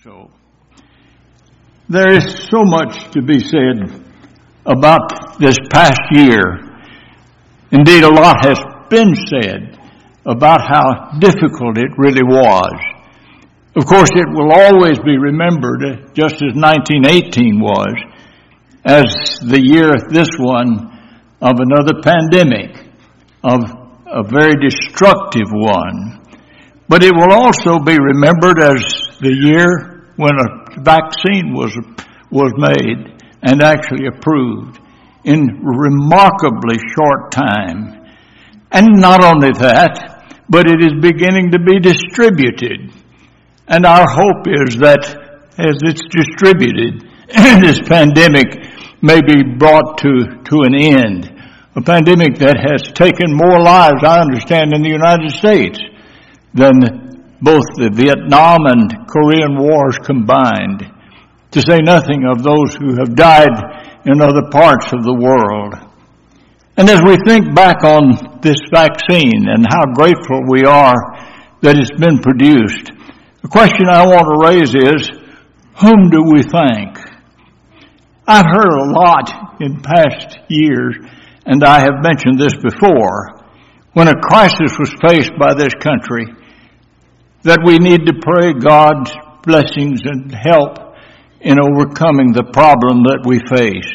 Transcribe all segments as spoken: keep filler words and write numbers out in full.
So, there is so much to be said about this past year. Indeed, a lot has been said about how difficult it really was. Of course, it will always be remembered, just as nineteen eighteen was, as the year, this one, of another pandemic, of a very destructive one. But it will also be remembered as the year when a vaccine was was made and actually approved in remarkably short time. And not only that, but it is beginning to be distributed. And our hope is that as it's distributed, this pandemic may be brought to, to an end. A pandemic that has taken more lives, I understand, in the United States than both the Vietnam and Korean wars combined, to say nothing of those who have died in other parts of the world. And as we think back on this vaccine and how grateful we are that it's been produced, the question I want to raise is, whom do we thank? I've heard a lot in past years, and I have mentioned this before, when a crisis was faced by this country, that we need to pray God's blessings and help in overcoming the problem that we face.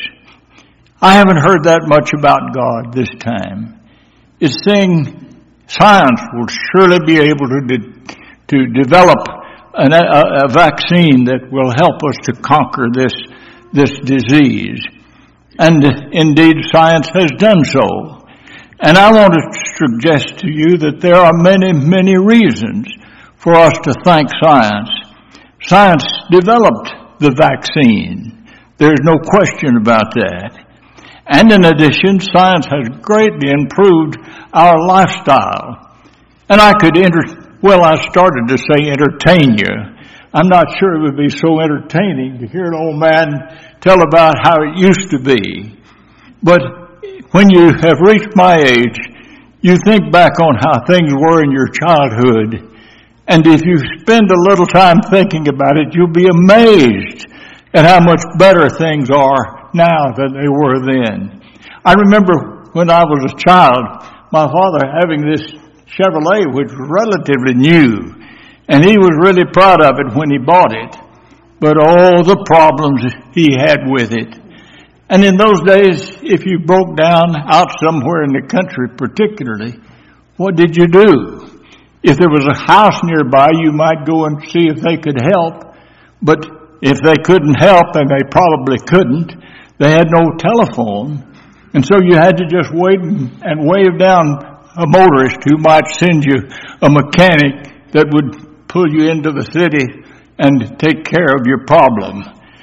I haven't heard that much about God this time. It's saying science will surely be able to de- to develop an, a, a vaccine that will help us to conquer this this disease. And indeed, science has done so. And I want to suggest to you that there are many, many reasons for us to thank science. Science developed the vaccine. There's no question about that. And in addition, science has greatly improved our lifestyle. And I could enter, well, I started to say entertain you. I'm not sure it would be so entertaining to hear an old man tell about how it used to be. But when you have reached my age, you think back on how things were in your childhood. And if you spend a little time thinking about it, you'll be amazed at how much better things are now than they were then. I remember when I was a child, my father having this Chevrolet, which was relatively new, and he was really proud of it when he bought it. But all the problems he had with it. And in those days, if you broke down out somewhere in the country particularly, what did you do? If there was a house nearby, you might go and see if they could help. But if they couldn't help, and they probably couldn't, they had no telephone. And so you had to just wait and wave down a motorist who might send you a mechanic that would pull you into the city and take care of your problem.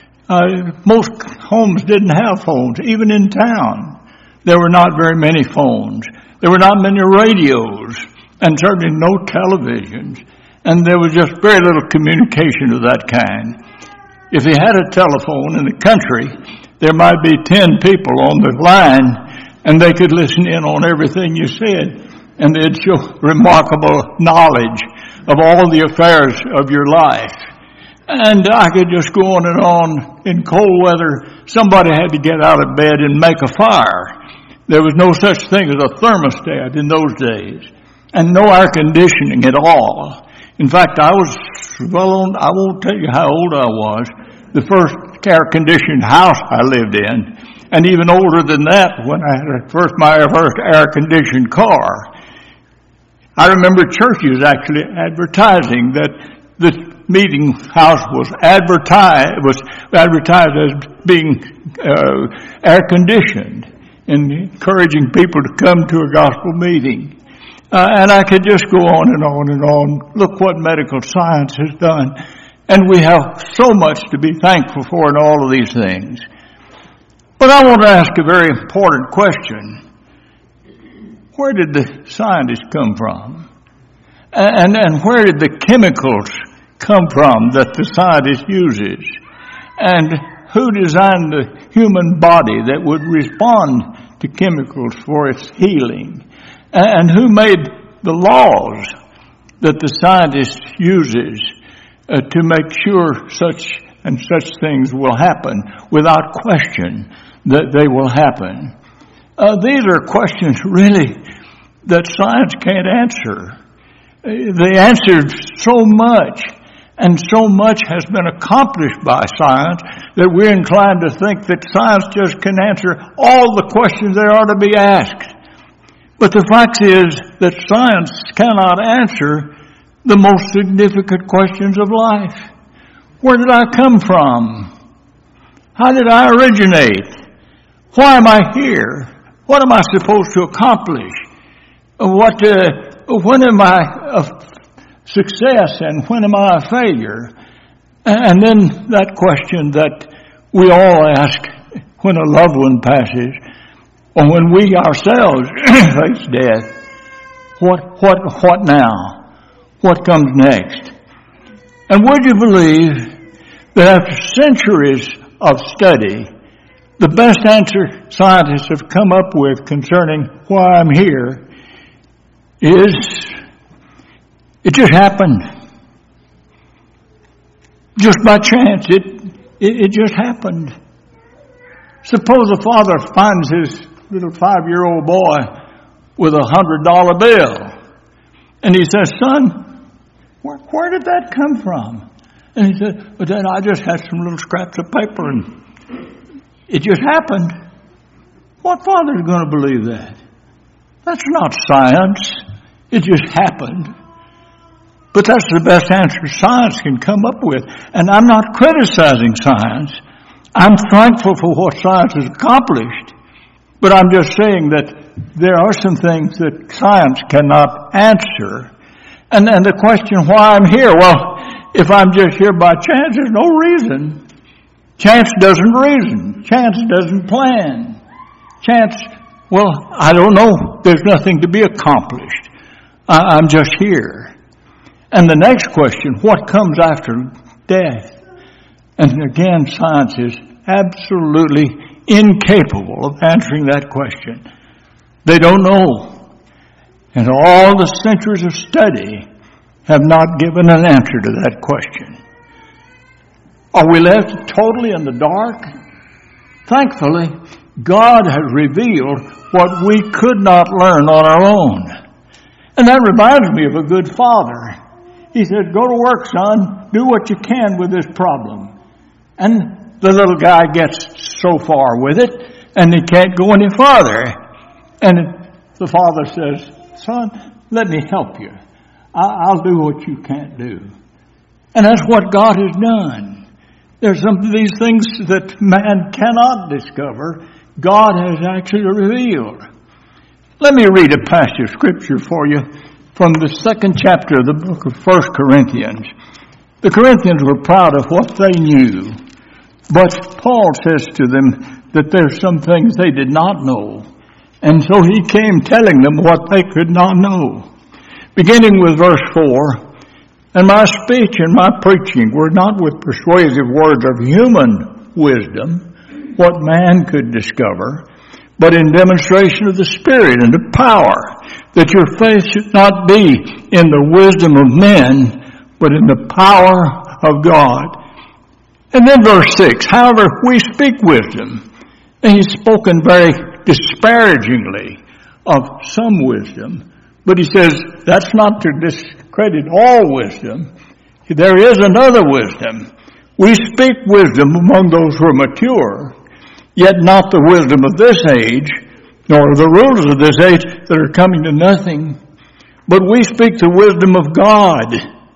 Uh, most homes didn't have phones, even in town. There were not very many phones. There were not many radios. And certainly no televisions, and there was just very little communication of that kind. If you had a telephone in the country, there might be ten people on the line, and they could listen in on everything you said, and they'd show remarkable knowledge of all the affairs of your life. And I could just go on and on. In cold weather, somebody had to get out of bed and make a fire. There was no such thing as a thermostat in those days. And no air conditioning at all. In fact, I was, well, I won't tell you how old I was, the first air-conditioned house I lived in, and even older than that when I had first my first air-conditioned car. I remember churches actually advertising that the meeting house was advertised, was advertised as being uh, air-conditioned and encouraging people to come to a gospel meeting. Uh, and I could just go on and on and on. Look what medical science has done. And we have so much to be thankful for in all of these things. But I want to ask a very important question. Where did the scientists come from? And, and where did the chemicals come from that the scientist uses? And who designed the human body that would respond to chemicals for its healing? And who made the laws that the scientist uses uh, to make sure such and such things will happen without question that they will happen. Uh, these are questions really that science can't answer. They answered so much, and so much has been accomplished by science that we're inclined to think that science just can answer all the questions there are to be asked. But the fact is that science cannot answer the most significant questions of life. Where did I come from? How did I originate? Why am I here? What am I supposed to accomplish? What, uh, when am I a success and when am I a failure? And then that question that we all ask when a loved one passes, or when we ourselves face death, what, what, what now? What comes next? And would you believe that after centuries of study, the best answer scientists have come up with concerning why I'm here is it just happened. Just by chance, it, it, it just happened. Suppose a father finds his little five-year-old boy with a hundred dollar bill, and he says, "Son, where, where did that come from?" And he said, "But then I just had some little scraps of paper and it just happened." What father is going to believe that? That's not science. It just happened. But that's the best answer science can come up with. And I'm not criticizing science. I'm thankful for what science has accomplished. But I'm just saying that there are some things that science cannot answer. And then the question why I'm here, well, if I'm just here by chance, there's no reason. Chance doesn't reason. Chance doesn't plan. Chance, well, I don't know. There's nothing to be accomplished. I, I'm just here. And the next question, what comes after death? And again, science is absolutely incapable of answering that question. They don't know. And all the centuries of study have not given an answer to that question. Are we left totally in the dark? Thankfully, God has revealed what we could not learn on our own. And that reminds me of a good father. He said, "Go to work, son. Do what you can with this problem." And the little guy gets so far with it, and he can't go any farther. And the father says, "Son, let me help you. I'll do what you can't do." And that's what God has done. There's some of these things that man cannot discover, God has actually revealed. Let me read a passage of Scripture for you from the second chapter of the book of First Corinthians. The Corinthians were proud of what they knew, but Paul says to them that there's some things they did not know, and so he came telling them what they could not know. Beginning with verse four, "And my speech and my preaching were not with persuasive words of human wisdom, what man could discover, but in demonstration of the Spirit and of power, that your faith should not be in the wisdom of men, but in the power of God." And then verse six, "However, we speak wisdom." And he's spoken very disparagingly of some wisdom. But he says that's not to discredit all wisdom. There is another wisdom. We speak wisdom among those who are mature, yet not the wisdom of this age, nor the rulers of this age that are coming to nothing. But we speak the wisdom of God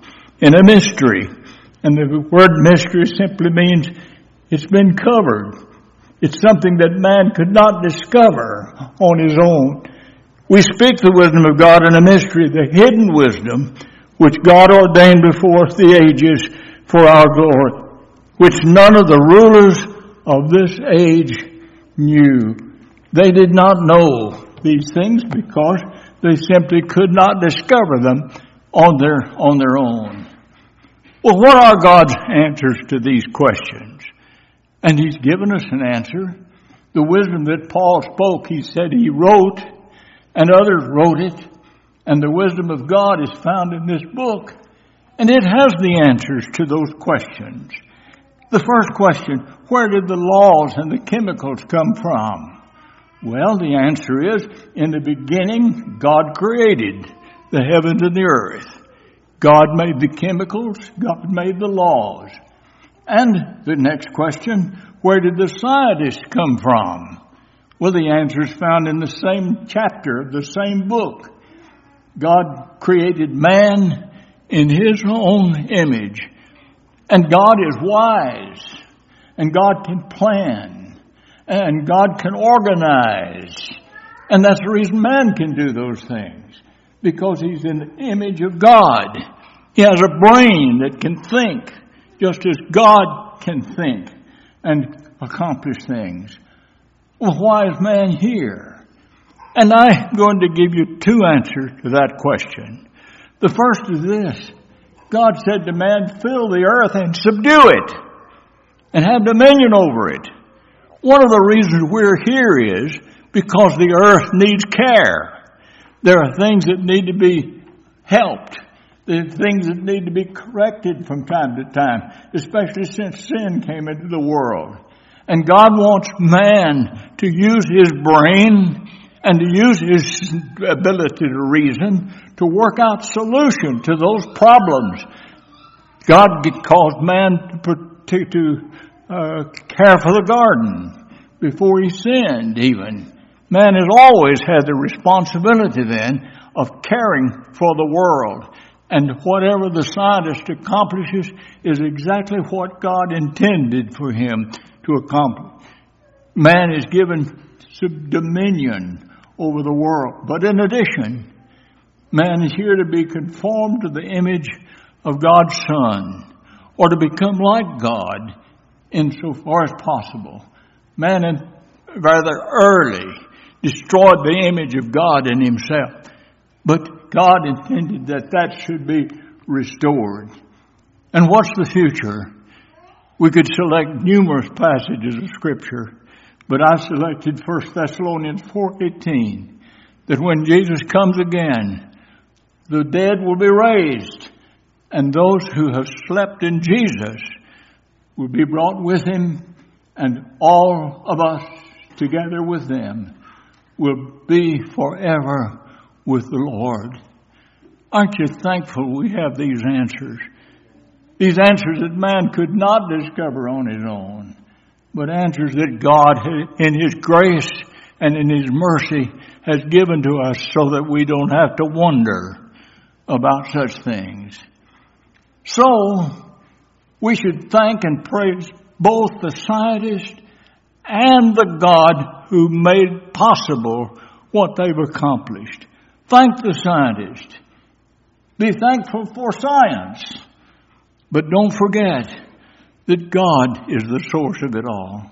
in a mystery. And the word mystery simply means it's been covered. It's something that man could not discover on his own. We speak the wisdom of God in a mystery, the hidden wisdom, which God ordained before the ages for our glory, which none of the rulers of this age knew. They did not know these things because they simply could not discover them on their, on their own. Well, what are God's answers to these questions? And He's given us an answer. The wisdom that Paul spoke, he said he wrote, and others wrote it. And the wisdom of God is found in this book. And it has the answers to those questions. The first question, where did the laws and the chemicals come from? Well, the answer is, in the beginning, God created the heavens and the earth. God made the chemicals, God made the laws. And the next question, where did the scientists come from? Well, the answer is found in the same chapter of the same book. God created man in His own image. And God is wise. And God can plan. And God can organize. And that's the reason man can do those things. Because he's in the image of God. He has a brain that can think, just as God can think and accomplish things. Well, why is man here? And I'm going to give you two answers to that question. The first is this. God said to man, fill the earth and subdue it and have dominion over it. One of the reasons we're here is because the earth needs care. There are things that need to be helped. There are things that need to be corrected from time to time, especially since sin came into the world. And God wants man to use his brain and to use his ability to reason to work out solution to those problems. God caused man to, to uh, care for the garden before he sinned even. Man has always had the responsibility then of caring for the world. And whatever the scientist accomplishes is exactly what God intended for him to accomplish. Man is given dominion over the world. But in addition, man is here to be conformed to the image of God's Son, or to become like God insofar as possible. Man rather early destroyed the image of God in himself. But God intended that that should be restored. And what's the future? We could select numerous passages of Scripture, but I selected First Thessalonians four eighteen, that when Jesus comes again, the dead will be raised, and those who have slept in Jesus will be brought with him, and all of us together with them will be forever with the Lord. Aren't you thankful we have these answers? These answers that man could not discover on his own, but answers that God, in His grace and in His mercy, has given to us so that we don't have to wonder about such things. So, we should thank and praise both the scientist and the God who made possible what they've accomplished. Thank the scientist. Be thankful for science. But don't forget that God is the source of it all.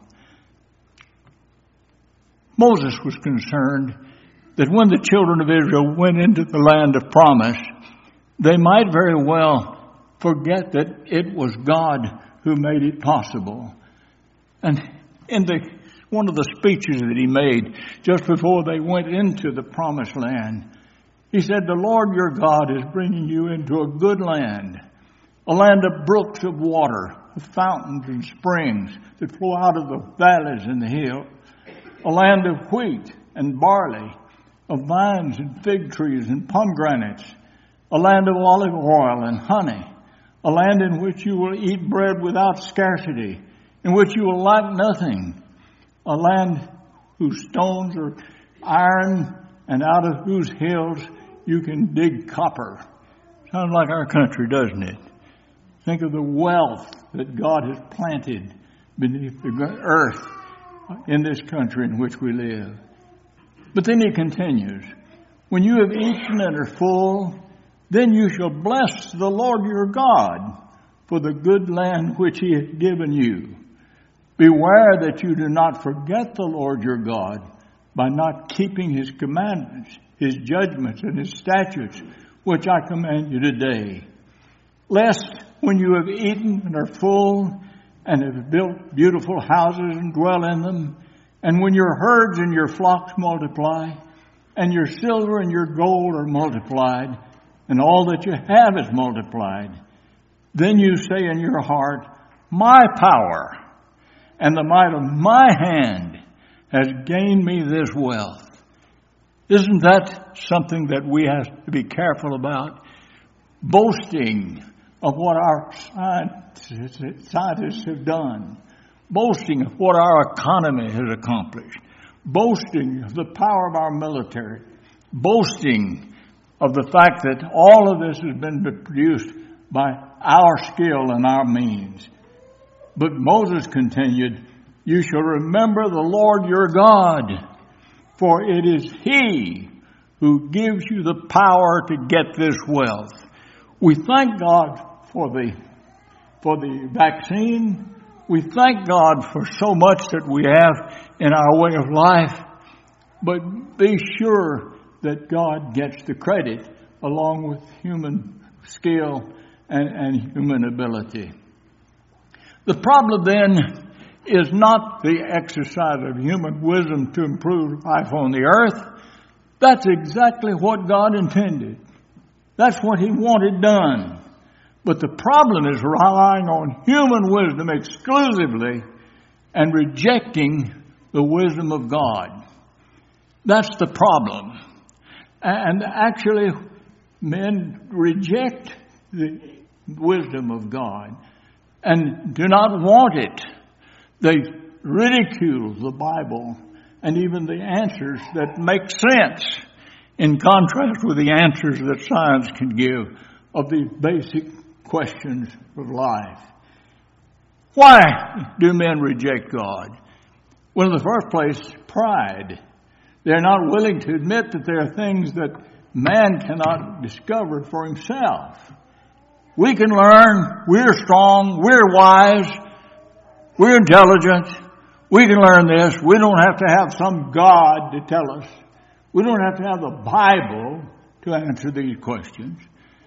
Moses was concerned that when the children of Israel went into the land of promise, they might very well forget that it was God who made it possible. And in the one of the speeches that he made just before they went into the promised land, he said, the Lord your God is bringing you into a good land, a land of brooks of water, of fountains and springs that flow out of the valleys and the hills, a land of wheat and barley, of vines and fig trees and pomegranates, a land of olive oil and honey, a land in which you will eat bread without scarcity, in which you will lack nothing, a land whose stones are iron and out of whose hills you can dig copper. Sounds like our country, doesn't it? Think of the wealth that God has planted beneath the earth in this country in which we live. But then he continues, when you have eaten and are full, then you shall bless the Lord your God for the good land which he has given you. Beware that you do not forget the Lord your God by not keeping his commandments, his judgments, and his statutes, which I command you today. Lest when you have eaten and are full and have built beautiful houses and dwell in them, and when your herds and your flocks multiply, and your silver and your gold are multiplied, and all that you have is multiplied, then you say in your heart, my power and the might of my hand has gained me this wealth. Isn't that something that we have to be careful about? Boasting of what our scientists have done. Boasting of what our economy has accomplished. Boasting of the power of our military. Boasting of the fact that all of this has been produced by our skill and our means. But Moses continued, you shall remember the Lord your God, for it is He who gives you the power to get this wealth. We thank God for the, for the vaccine. We thank God for so much that we have in our way of life. But be sure that God gets the credit along with human skill and, and human ability. The problem then is not the exercise of human wisdom to improve life on the earth. That's exactly what God intended. That's what He wanted done. But the problem is relying on human wisdom exclusively and rejecting the wisdom of God. That's the problem. And actually, men reject the wisdom of God and do not want it. They ridicule the Bible and even the answers that make sense in contrast with the answers that science can give of the basic questions of life. Why do men reject God? Well, in the first place, pride. They're not willing to admit that there are things that man cannot discover for himself. We can learn, we're strong, we're wise, we're intelligent, we can learn this. We don't have to have some God to tell us. We don't have to have the Bible to answer these questions.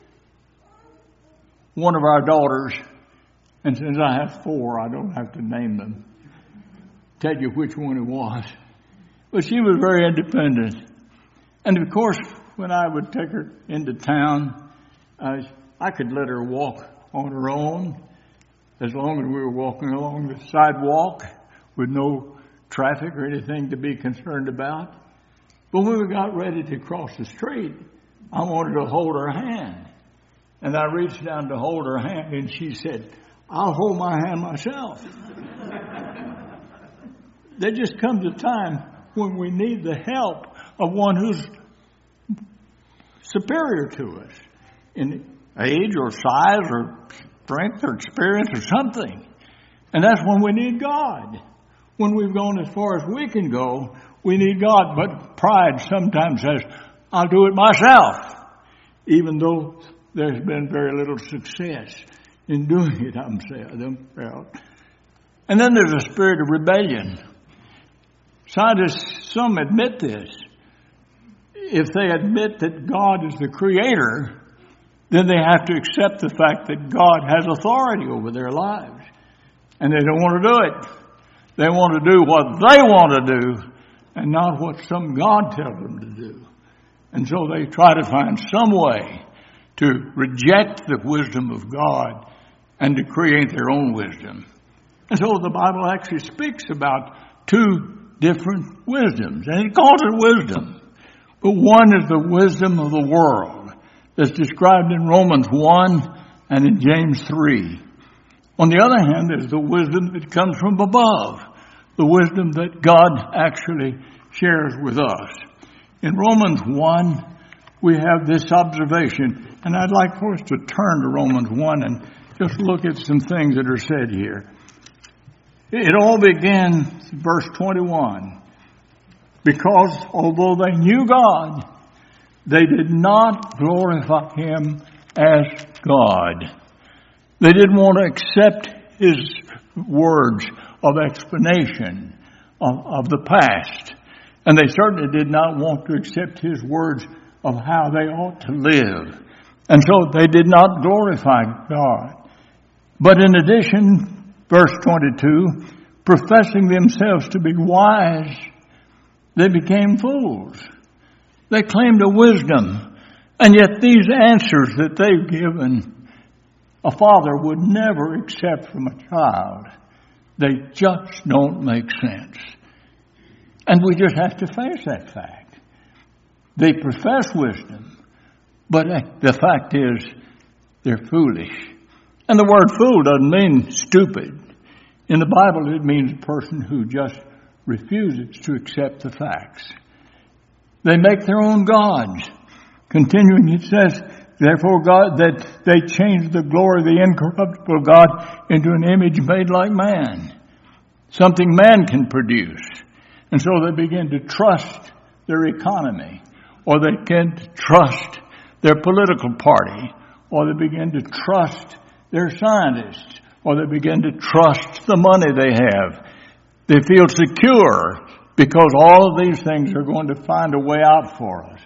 One of our daughters, and since I have four, I don't have to name them, tell you which one it was. But she was very independent. And of course, when I would take her into town, uh, I could let her walk on her own as long as we were walking along the sidewalk with no traffic or anything to be concerned about. But when we got ready to cross the street, I wanted to hold her hand. And I reached down to hold her hand, and she said, I'll hold my hand myself. There just comes a time when we need the help of one who's superior to us in age or size or strength or experience or something. And that's when we need God. When we've gone as far as we can go, we need God. But pride sometimes says, I'll do it myself, even though there's been very little success in doing it, I'm saying. And then there's a spirit of rebellion. Scientists, some admit this. If they admit that God is the creator, then they have to accept the fact that God has authority over their lives. And they don't want to do it. They want to do what they want to do and not what some God tells them to do. And so they try to find some way to reject the wisdom of God and to create their own wisdom. And so the Bible actually speaks about two different wisdoms, and it calls it wisdom. But one is the wisdom of the world that's described in Romans one and in James three. On the other hand, there's the wisdom that comes from above, the wisdom that God actually shares with us. In Romans one, we have this observation, and I'd like for us to turn to Romans one and just look at some things that are said here. It all begins, verse twenty-one, because although they knew God, they did not glorify Him as God. They didn't want to accept His words of explanation of, of the past. And they certainly did not want to accept His words of how they ought to live. And so they did not glorify God. But in addition, verse twenty-two, professing themselves to be wise, they became fools. They claimed a wisdom. And yet these answers that they've given a father would never accept from a child. They just don't make sense. And we just have to face that fact. They profess wisdom, but the fact is they're foolish. And the word fool doesn't mean stupid. In the Bible, it means a person who just refuses to accept the facts. They make their own gods. Continuing, it says, therefore, God, that they changed the glory of the incorruptible God into an image made like man, something man can produce. And so they begin to trust their economy, or they begin to trust their political party, or they begin to trust their scientists, or they begin to trust the money they have. They feel secure because all of these things are going to find a way out for us.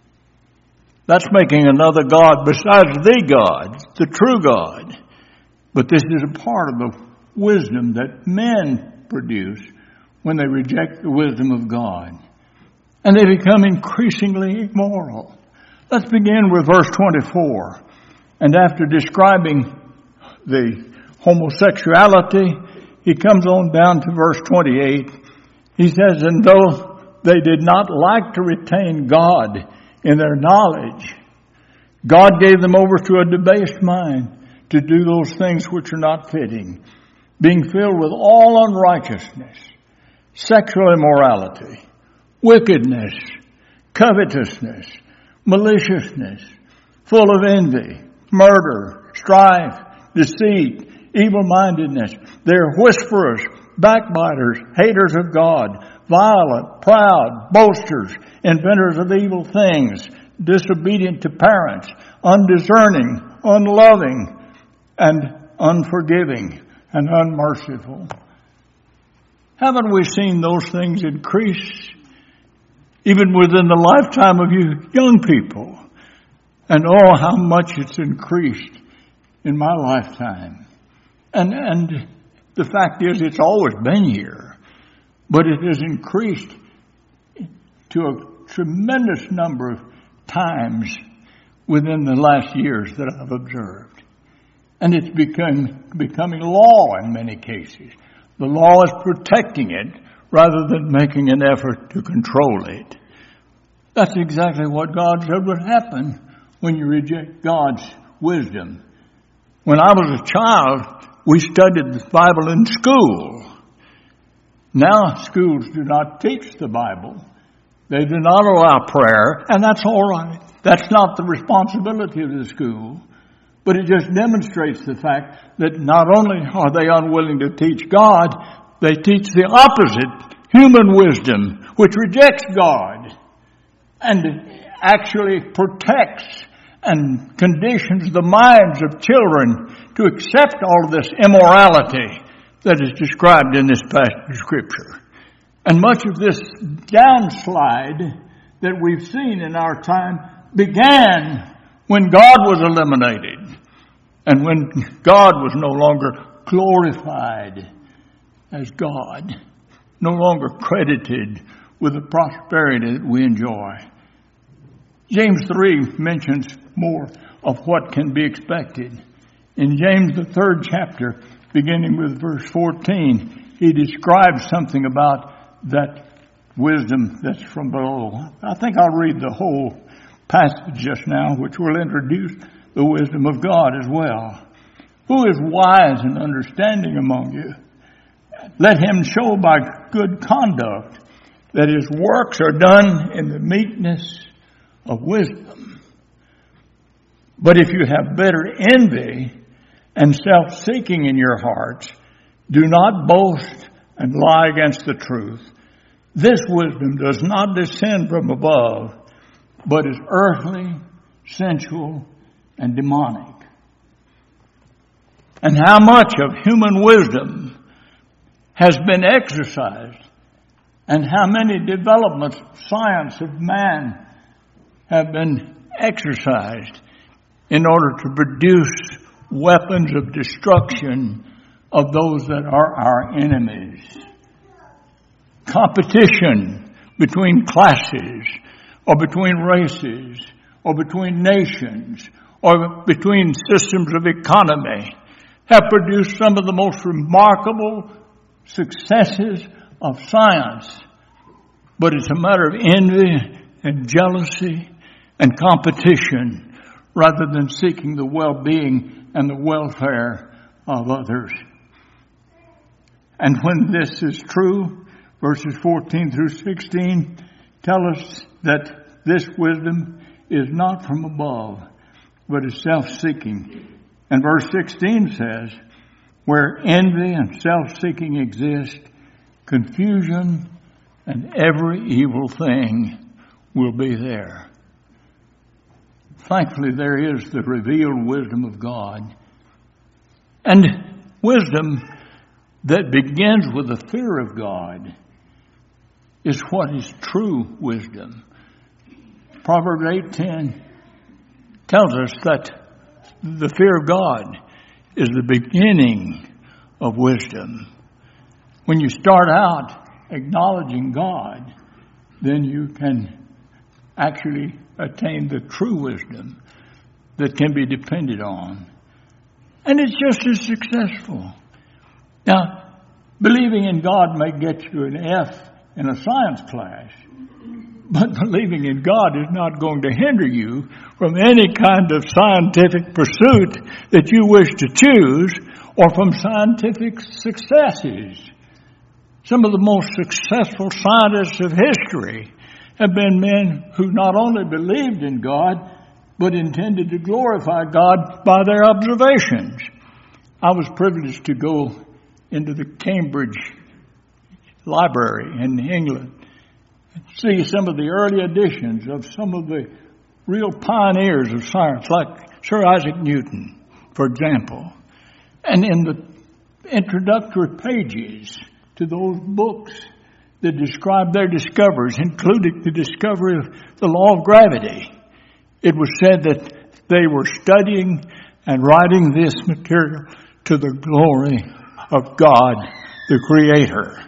That's making another God besides the God, the true God. But this is a part of the wisdom that men produce when they reject the wisdom of God. And they become increasingly immoral. Let's begin with verse twenty-four. And after describing the homosexuality, he comes on down to verse twenty-eight. He says, and though they did not like to retain God in their knowledge, God gave them over to a debased mind to do those things which are not fitting, being filled with all unrighteousness, sexual immorality, wickedness, covetousness, maliciousness, full of envy, murder, strife, deceit, evil-mindedness. They are whisperers, backbiters, haters of God, violent, proud, boasters, inventors of evil things, disobedient to parents, undiscerning, unloving, and unforgiving, and unmerciful. Haven't we seen those things increase even within the lifetime of you young people? And oh, how much it's increased in my lifetime. And and the fact is, it's always been here, but it has increased to a tremendous number of times within the last years that I've observed. And it's become, becoming law in many cases. The law is protecting it rather than making an effort to control it. That's exactly what God said would happen when you reject God's wisdom. When I was a child, we studied the Bible in school. Now schools do not teach the Bible. They do not allow prayer, and that's all right. That's not the responsibility of the school. But it just demonstrates the fact that not only are they unwilling to teach God, they teach the opposite, human wisdom, which rejects God and actually protects and conditions the minds of children to accept all of this immorality that is described in this passage of Scripture. And much of this downslide that we've seen in our time began when God was eliminated and when God was no longer glorified as God, no longer credited with the prosperity that we enjoy. James three mentions more of what can be expected. In James, the third chapter, beginning with verse fourteen, he describes something about that wisdom that's from below. I think I'll read the whole passage just now, which will introduce the wisdom of God as well. Who is wise and understanding among you? Let him show by good conduct that his works are done in the meekness of wisdom. But if you have bitter envy and self-seeking in your hearts, do not boast and lie against the truth. This wisdom does not descend from above, but is earthly, sensual, and demonic. And how much of human wisdom has been exercised, and how many developments of science of man have been exercised in order to produce weapons of destruction of those that are our enemies. Competition between classes, or between races, or between nations, or between systems of economy have produced some of the most remarkable successes of science. But it's a matter of envy and jealousy and competition rather than seeking the well-being and the welfare of others. And when this is true, verses fourteen through sixteen tell us that this wisdom is not from above, but is self-seeking. And verse sixteen says, where envy and self-seeking exist, confusion and every evil thing will be there. Thankfully, there is the revealed wisdom of God. And wisdom that begins with the fear of God is what is true wisdom. Proverbs eight ten tells us that the fear of God is the beginning of wisdom. When you start out acknowledging God, then you can actually attain the true wisdom that can be depended on. And it's just as successful. Now, believing in God may get you an F in a science class, but believing in God is not going to hinder you from any kind of scientific pursuit that you wish to choose or from scientific successes. Some of the most successful scientists of history have been men who not only believed in God, but intended to glorify God by their observations. I was privileged to go into the Cambridge Library in England and see some of the early editions of some of the real pioneers of science, like Sir Isaac Newton, for example. And in the introductory pages to those books that describe their discoveries, including the discovery of the law of gravity, it was said that they were studying and writing this material to the glory of God, the Creator.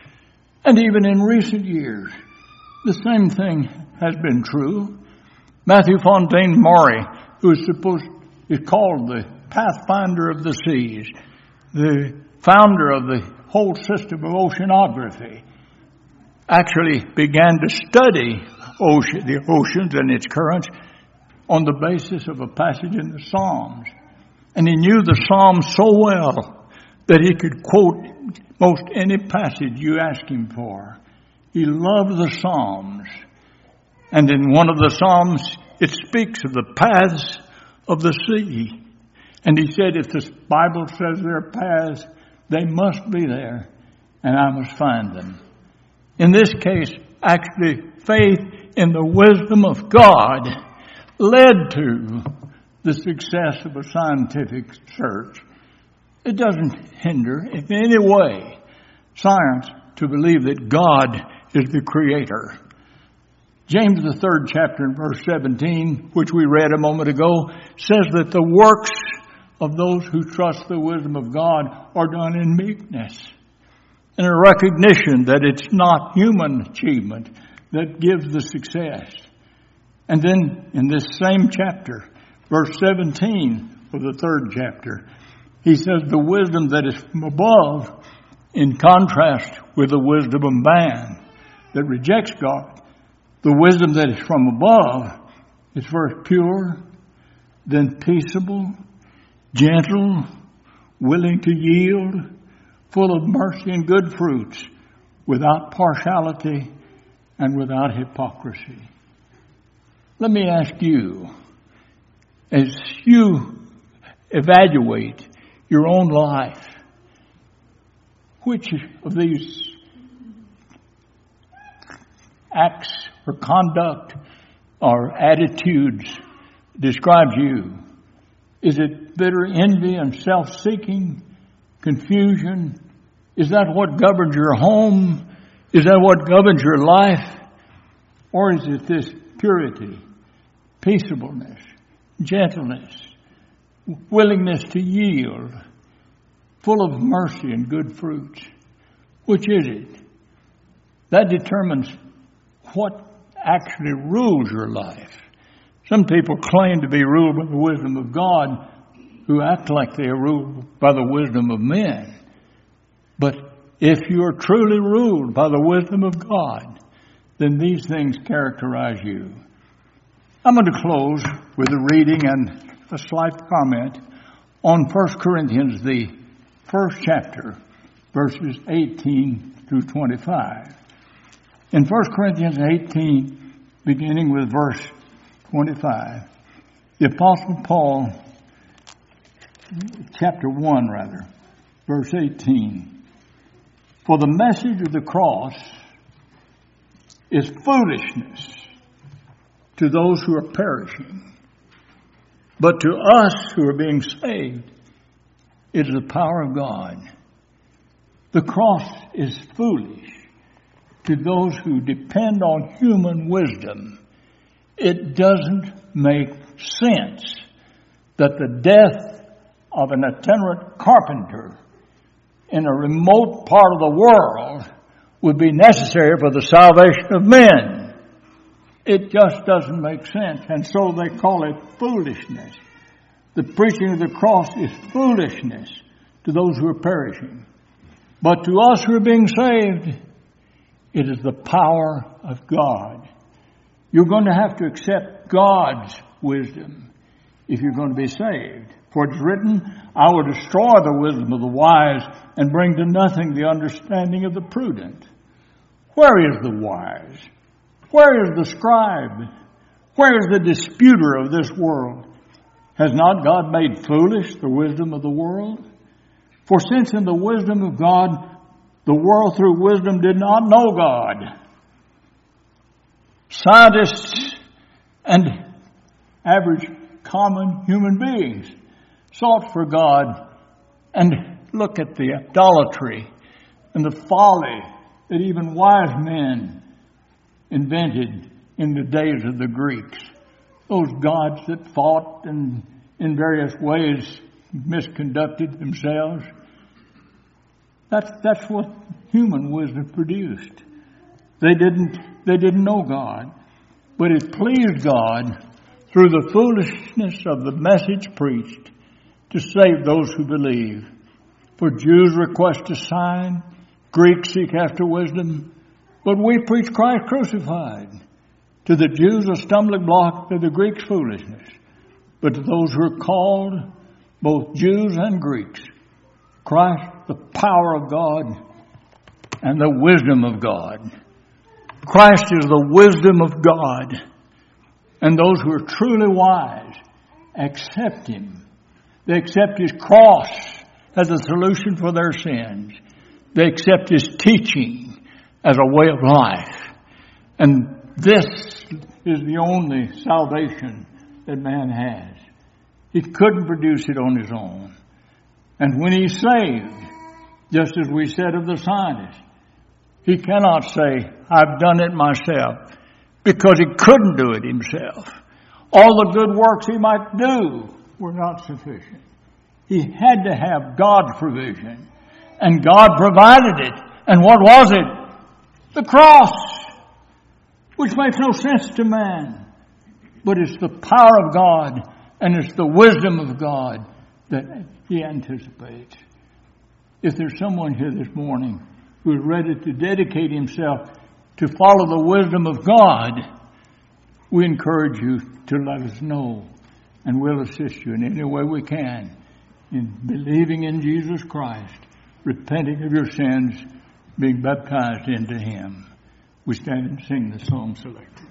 And even in recent years, the same thing has been true. Matthew Fontaine Maury, who is supposed is called the pathfinder of the seas, the founder of the whole system of oceanography, actually began to study ocean, the oceans and its currents on the basis of a passage in the Psalms. And he knew the Psalms so well that he could quote most any passage you ask him for. He loved the Psalms. And in one of the Psalms, it speaks of the paths of the sea. And he said, if the Bible says there are paths, they must be there, and I must find them. In this case, actually, faith in the wisdom of God led to the success of a scientific search. It doesn't hinder in any way science to believe that God is the Creator. James, the third chapter, in verse seventeen, which we read a moment ago, says that the works of those who trust the wisdom of God are done in meekness, and a recognition that it's not human achievement that gives the success. And then in this same chapter, verse seventeen of the third chapter, he says the wisdom that is from above, in contrast with the wisdom of man that rejects God. The wisdom that is from above is first pure, then peaceable, gentle, willing to yield, full of mercy and good fruits, without partiality and without hypocrisy. Let me ask you, as you evaluate your own life, which of these acts or conduct or attitudes describes you? Is it bitter envy and self-seeking, confusion? Is that what governs your home? Is that what governs your life? Or is it this purity, peaceableness, gentleness, willingness to yield, full of mercy and good fruits? Which is it? That determines what actually rules your life. Some people claim to be ruled by the wisdom of God who act like they are ruled by the wisdom of men. But if you are truly ruled by the wisdom of God, then these things characterize you. I'm going to close with a reading and a slight comment on First Corinthians, the first chapter, verses eighteen through twenty-five. In First Corinthians eighteen, beginning with verse twenty-five, the Apostle Paul, chapter one rather, verse eighteen, for the message of the cross is foolishness to those who are perishing, but to us who are being saved, it is the power of God. The cross is foolish to those who depend on human wisdom. It doesn't make sense that the death of an itinerant carpenter in a remote part of the world would be necessary for the salvation of men. It just doesn't make sense, and so they call it foolishness. The preaching of the cross is foolishness to those who are perishing. But to us who are being saved, it is the power of God. You're going to have to accept God's wisdom if you're going to be saved. For it's written, I will destroy the wisdom of the wise and bring to nothing the understanding of the prudent. Where is the wise? Where is the scribe? Where is the disputer of this world? Has not God made foolish the wisdom of the world? For since in the wisdom of God, the world through wisdom did not know God, scientists and average common human beings sought for God, and look at the idolatry and the folly that even wise men invented in the days of the Greeks. Those gods that fought and in various ways misconducted themselves. That's, that's what human wisdom produced. They didn't, they didn't know God, but it pleased God through the foolishness of the message preached to save those who believe. For Jews request a sign, Greeks seek after wisdom, but we preach Christ crucified. To the Jews a stumbling block, to the Greeks foolishness. But to those who are called, both Jews and Greeks, Christ, the power of God and the wisdom of God. Christ is the wisdom of God. And those who are truly wise accept Him. They accept His cross as a solution for their sins. They accept His teaching as a way of life. And this is the only salvation that man has. He couldn't produce it on his own. And when he's saved, just as we said of the scientist, he cannot say, I've done it myself, because he couldn't do it himself. All the good works he might do were not sufficient. He had to have God's provision. And God provided it. And what was it? The cross, which makes no sense to man. But it's the power of God and it's the wisdom of God that He anticipates. If there's someone here this morning who is ready to dedicate himself to follow the wisdom of God, we encourage you to let us know, and we'll assist you in any way we can in believing in Jesus Christ, repenting of your sins, being baptized into Him. We stand and sing the song selected.